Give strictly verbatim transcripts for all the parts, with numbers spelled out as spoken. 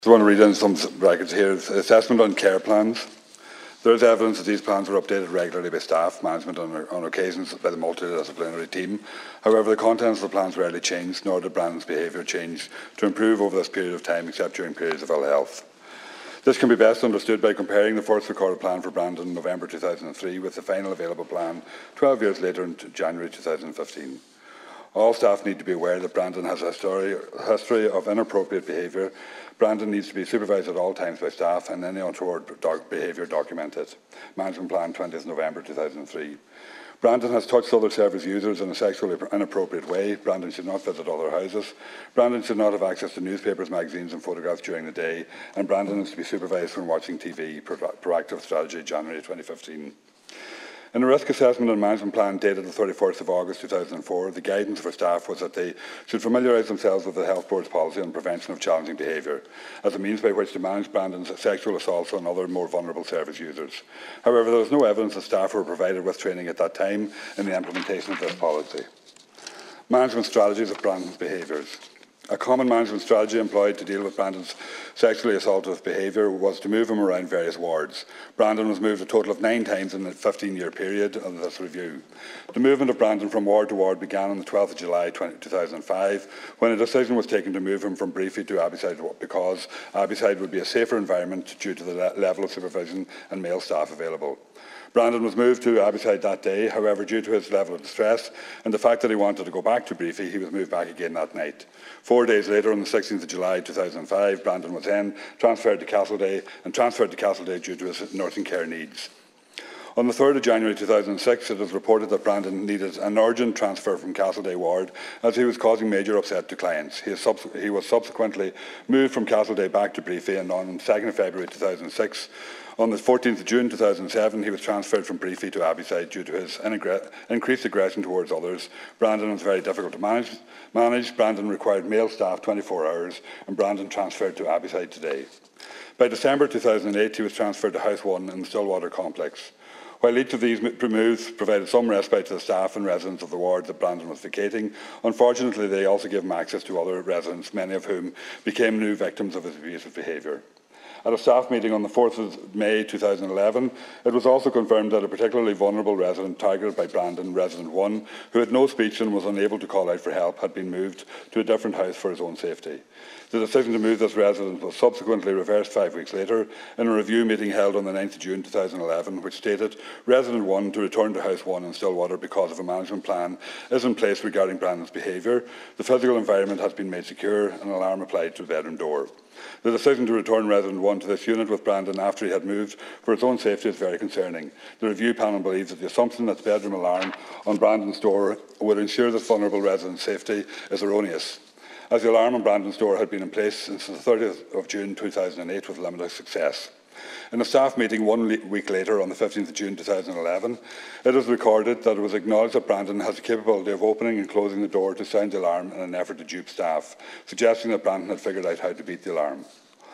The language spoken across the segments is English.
I want to read in some brackets here. Assessment on care plans. There is evidence that these plans were updated regularly by staff, management on, on occasions by the multidisciplinary team. However, the contents of the plans rarely changed, nor did Brandon's behaviour change to improve over this period of time, except during periods of ill health. This can be best understood by comparing the first recorded plan for Brandon in November two thousand three with the final available plan twelve years later in January two thousand fifteen. All staff need to be aware that Brandon has a history, history of inappropriate behaviour. Brandon needs to be supervised at all times by staff and any untoward doc behaviour documented. Management Plan twentieth November two thousand three. Brandon has touched other service users in a sexually inappropriate way. Brandon should not visit other houses. Brandon should not have access to newspapers, magazines and photographs during the day. And Brandon is to be supervised when watching T V. Pro proactive strategy, January twenty fifteen. In a risk assessment and management plan dated the thirty-first of August two thousand four, the guidance for staff was that they should familiarise themselves with the Health Board's policy on prevention of challenging behaviour as a means by which to manage Brandon's sexual assaults on other more vulnerable service users. However, there was no evidence that staff were provided with training at that time in the implementation of this policy. Management strategies of Brandon's behaviours. A common management strategy employed to deal with Brandon's sexually assaultive behaviour was to move him around various wards. Brandon was moved a total of nine times in the fifteen-year period of this review. The movement of Brandon from ward to ward began on the twelfth of July two thousand five, when a decision was taken to move him from Briefy to Abbeyside because Abbeyside would be a safer environment due to the le level of supervision and male staff available. Brandon was moved to Abbeyside that day. However, due to his level of distress and the fact that he wanted to go back to Briefy, he was moved back again that night. Four days later, on the sixteenth of July two thousand five, Brandon was then transferred to Castleday and transferred to Castleday due to his nursing care needs. On the third of January two thousand six, it was reported that Brandon needed an urgent transfer from Castleday ward as he was causing major upset to clients. He, he was subsequently moved from Castleday back to Briefy, and on the second of February two thousand six, on the fourteenth of June two thousand seven, he was transferred from Briefy to Abbeyside due to his increased aggression towards others. Brandon was very difficult to manage. manage. Brandon required male staff twenty-four hours, and Brandon transferred to Abbeyside today. By December two thousand eight, he was transferred to House one in the Stillwater complex. While each of these moves provided some respite to the staff and residents of the ward that Brandon was vacating, unfortunately they also gave him access to other residents, many of whom became new victims of his abusive behaviour. At a staff meeting on the fourth of May two thousand eleven, it was also confirmed that a particularly vulnerable resident targeted by Brandon, resident one, who had no speech and was unable to call out for help, had been moved to a different house for his own safety. The decision to move this resident was subsequently reversed five weeks later in a review meeting held on the ninth of June two thousand eleven, which stated resident one to return to House one in Stillwater because of a management plan is in place regarding Brandon's behaviour. The physical environment has been made secure and an alarm applied to the bedroom door. The decision to return resident one to this unit with Brandon after he had moved for his own safety is very concerning. The review panel believes that the assumption that the bedroom alarm on Brandon's door would ensure this vulnerable resident's safety is erroneous, as the alarm on Brandon's door had been in place since the thirtieth of June two thousand eight with limited success. In a staff meeting one week later, on the fifteenth of June two thousand eleven, it is recorded that it was acknowledged that Brandon has the capability of opening and closing the door to sound the alarm in an effort to dupe staff, suggesting that Brandon had figured out how to beat the alarm.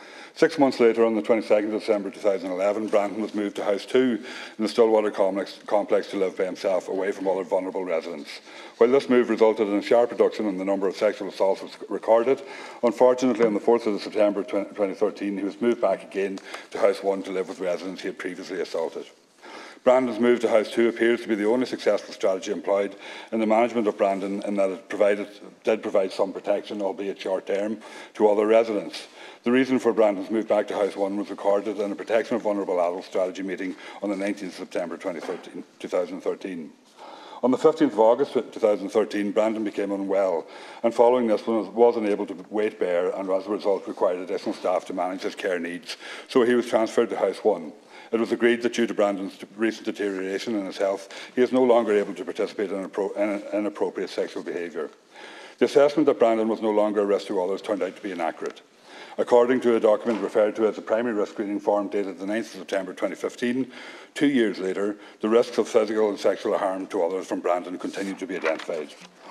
Six months later, on the twenty-second of December two thousand eleven, Brandon was moved to House two in the Stillwater complex, complex to live by himself, away from other vulnerable residents. While this move resulted in a sharp reduction in the number of sexual assaults recorded, unfortunately on the fourth of September twenty thirteen, he was moved back again to House one to live with residents he had previously assaulted. Brandon's move to House two appears to be the only successful strategy employed in the management of Brandon, in that it provided, did provide some protection, albeit short-term, to other residents. The reason for Brandon's move back to House one was recorded in a Protection of Vulnerable Adults strategy meeting on the nineteenth of September two thousand thirteen. On the fifteenth of August two thousand thirteen, Brandon became unwell, and following this was unable to weight bear, and as a result required additional staff to manage his care needs, so he was transferred to House one. It was agreed that due to Brandon's recent deterioration in his health, he is no longer able to participate in, in inappropriate sexual behaviour. The assessment that Brandon was no longer a risk to others turned out to be inaccurate. According to a document referred to as the Primary Risk Screening Form dated the ninth of September twenty fifteen, two years later, the risks of physical and sexual harm to others from Brandon continued to be identified.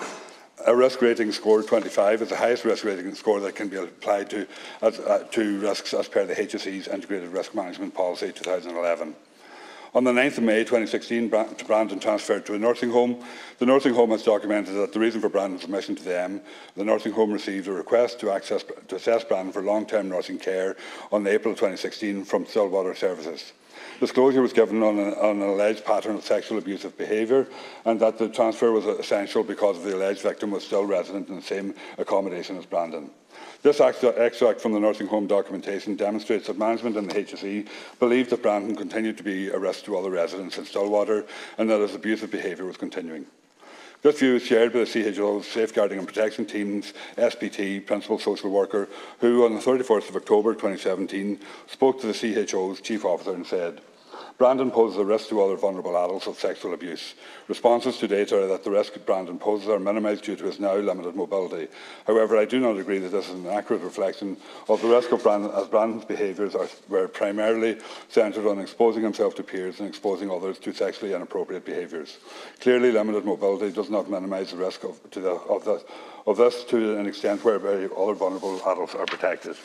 A risk rating score twenty-five is the highest risk rating score that can be applied to, as, uh, to risks as per the H S E's Integrated Risk Management Policy two thousand eleven. On the ninth of May twenty sixteen, Brandon transferred to a nursing home. The nursing home has documented that the reason for Brandon's admission to the M, the nursing home received a request to, access, to assess Brandon for long-term nursing care on April twenty sixteen from Stillwater Services. Disclosure was given on, a, on an alleged pattern of sexual abusive behaviour, and that the transfer was essential because the alleged victim was still resident in the same accommodation as Brandon. This extract from the nursing home documentation demonstrates that management and the H S E believed that Brandon continued to be a risk to other residents in Stillwater and that his abusive behaviour was continuing. This view is shared by the C H O's Safeguarding and Protection Team's S P T, Principal Social Worker, who on the thirty-first of October twenty seventeen spoke to the C H O's Chief Officer and said, Brandon poses a risk to other vulnerable adults of sexual abuse. Responses to date are that the risk Brandon poses are minimised due to his now limited mobility. However, I do not agree that this is an accurate reflection of the risk of Brandon, as Brandon's behaviours are, were primarily centred on exposing himself to peers and exposing others to sexually inappropriate behaviours. Clearly, limited mobility does not minimise the risk of, to the, of, the, of this to an extent whereby other vulnerable adults are protected.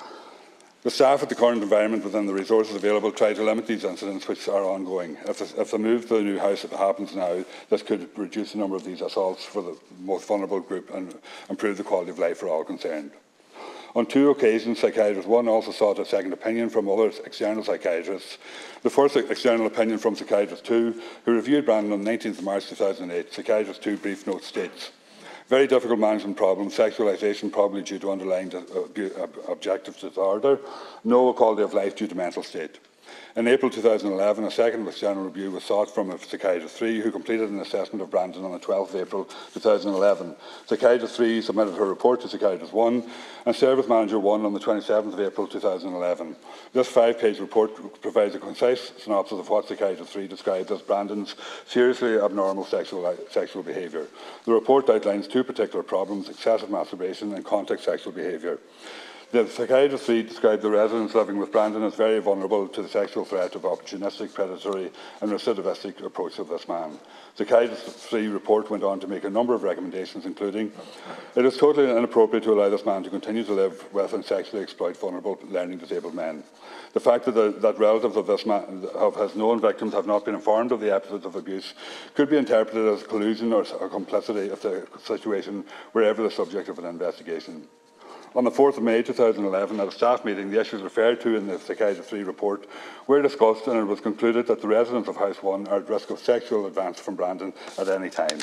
The staff at the current environment within the resources available try to limit these incidents which are ongoing. If the, if the move to the new house happens now, this could reduce the number of these assaults for the most vulnerable group and improve the quality of life for all concerned. On two occasions, Psychiatrist one also sought a second opinion from other external psychiatrists. The first external opinion from Psychiatrist two, who reviewed Brandon on the nineteenth of March two thousand eight, Psychiatrist two brief note states, very difficult management problem, sexualisation probably due to underlying objective disorder, no quality of life due to mental state. In April two thousand eleven, a second external review was sought from a Psychiatrist three who completed an assessment of Brandon on the twelfth of April two thousand eleven. Psychiatrist three submitted her report to Psychiatrist one and Service Manager one on the twenty-seventh of April two thousand eleven. This five-page report provides a concise synopsis of what Psychiatrist three described as Brandon's seriously abnormal sexual, sexual behaviour. The report outlines two particular problems, excessive masturbation and contact sexual behaviour. The Psychiatrist three described the residents living with Brandon as very vulnerable to the sexual threat of opportunistic, predatory and recidivistic approach of this man. Psychiatrist three report went on to make a number of recommendations, including it is totally inappropriate to allow this man to continue to live with and sexually exploit vulnerable learning disabled men. The fact that, the, that relatives of, this man, of his known victims have not been informed of the episodes of abuse could be interpreted as collusion or, or complicity of the situation wherever the subject of an investigation. On the fourth of May two thousand eleven, at a staff meeting, the issues referred to in the Psychiatrist three report were discussed, and it was concluded that the residents of House one are at risk of sexual advance from Brandon at any time.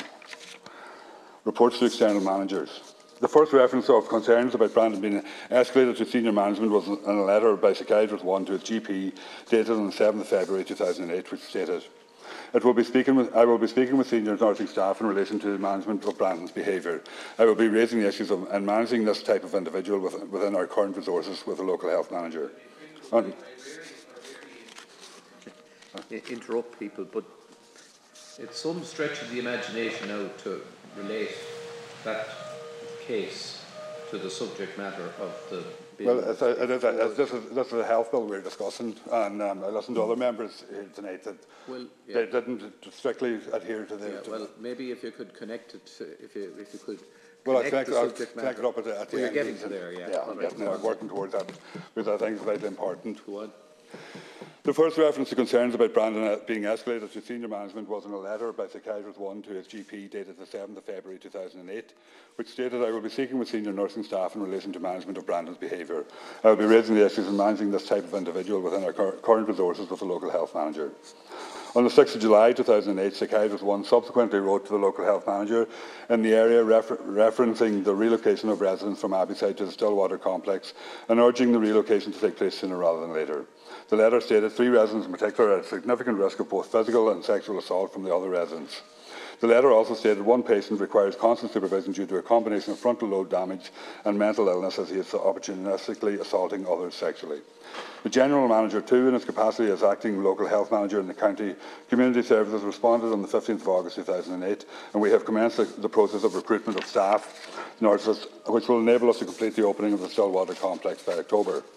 Reports to external managers. The first reference of concerns about Brandon being escalated to senior management was in a letter by Psychiatrist one to his G P dated on the seventh of February two thousand eight, which stated, It will be speaking with, I will be speaking with senior nursing staff in relation to the management of Brandon's behaviour. I will be raising the issues of and managing this type of individual with, within our current resources with a local health manager. On, interrupt people, but it's some stretch of the imagination now to relate that case to the subject matter of the bill. Well, it's a, it is a, it's, this, is, this is a health bill we're discussing, and um, I listened to other members here tonight that well, yeah. they didn't strictly adhere to the... Yeah, well, maybe if you could connect it, to, if, you, if you could well, I connect think the I'll subject connect matter. it up at the, at the well, end. You're getting to there, yeah. Yeah, I'm right. getting there, working towards that, because I think it's vitally important. Go on. The first reference to concerns about Brandon being escalated to senior management was in a letter by Psychiatrist one to his G P dated the seventh of February two thousand eight, which stated, I will be speaking with senior nursing staff in relation to management of Brandon's behaviour. I will be raising the issues in managing this type of individual within our current resources with a local health manager. On the sixth of July two thousand eight, Psychiatrist one subsequently wrote to the local health manager in the area refer referencing the relocation of residents from Abbeyside to the Stillwater complex and urging the relocation to take place sooner rather than later. The letter stated three residents in particular are at significant risk of both physical and sexual assault from the other residents. The letter also stated one patient requires constant supervision due to a combination of frontal lobe damage and mental illness as he is opportunistically assaulting others sexually. The General Manager too, in his capacity as acting local health manager in the County Community Services, responded on the fifteenth of August two thousand eight, and we have commenced the, the process of recruitment of staff nurses, which will enable us to complete the opening of the Stillwater complex by October.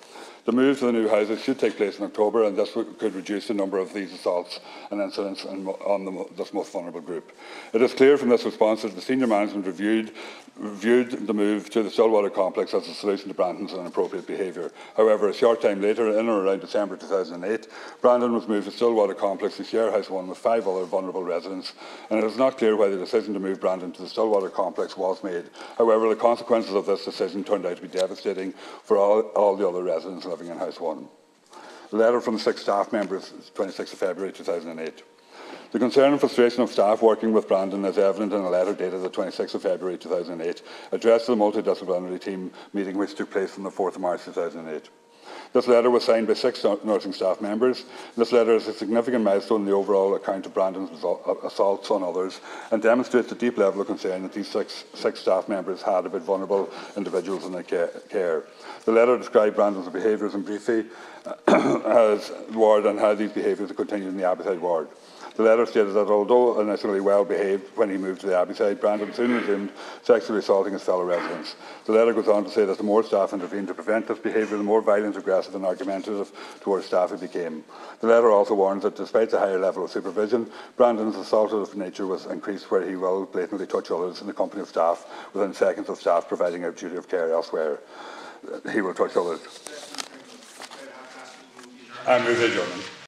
The move to the new houses should take place in October, and this could reduce the number of these assaults and incidents on the, this most vulnerable group. It is clear from this response that the senior management reviewed, reviewed the move to the Stillwater complex as a solution to Brandon's inappropriate behaviour. However, a short time later, in or around December two thousand eight, Brandon was moved to Stillwater complex to share House one with five other vulnerable residents, and it is not clear why the decision to move Brandon to the Stillwater complex was made. However, the consequences of this decision turned out to be devastating for all, all the other residents living in House one. A letter from the six staff members, twenty-sixth of February two thousand eight. The concern and frustration of staff working with Brandon is evident in a letter dated the twenty-sixth of February two thousand eight, addressed to the multidisciplinary team meeting which took place on the fourth of March two thousand eight. This letter was signed by six nursing staff members. This letter is a significant milestone in the overall account of Brandon's assaults on others and demonstrates the deep level of concern that these six, six staff members had about vulnerable individuals in their care. The letter described Brandon's behaviours in briefly as ward and how these behaviours have continued in the Abbeyside ward. The letter stated that although initially well behaved when he moved to the Abbeyside, Brandon soon resumed sexually assaulting his fellow residents. The letter goes on to say that the more staff intervened to prevent this behaviour, the more violent, aggressive and argumentative towards staff he became. The letter also warns that despite the higher level of supervision, Brandon's assaultive nature was increased where he will blatantly touch others in the company of staff within seconds of staff providing a duty of care elsewhere. He will touch others. I move adjournment.